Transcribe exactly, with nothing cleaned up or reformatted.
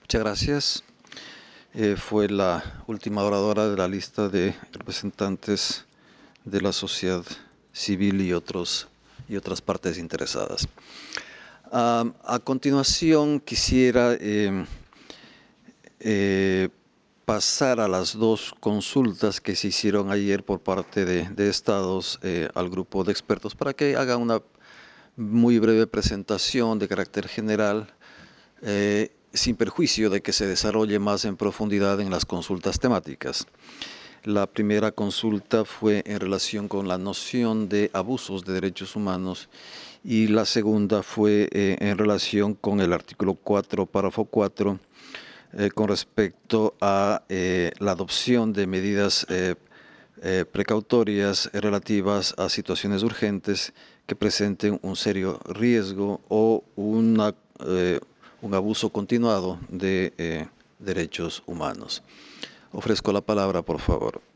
Muchas gracias. Eh, fue la última oradora de la lista de representantes de la sociedad civil y, otros, y otras partes interesadas. Uh, a continuación, quisiera eh, eh, pasar a las dos consultas que se hicieron ayer por parte de, de estados eh, al grupo de expertos para que haga una muy breve presentación de carácter general, eh, sin perjuicio de que se desarrolle más en profundidad en las consultas temáticas. La primera consulta fue en relación con la noción de abusos de derechos humanos y la segunda fue eh, en relación con el artículo cuatro, párrafo cuatro, eh, con respecto a eh, la adopción de medidas eh, eh, precautorias relativas a situaciones urgentes que presenten un serio riesgo o una, eh, un abuso continuado de eh, derechos humanos. Ofrezco la palabra, por favor.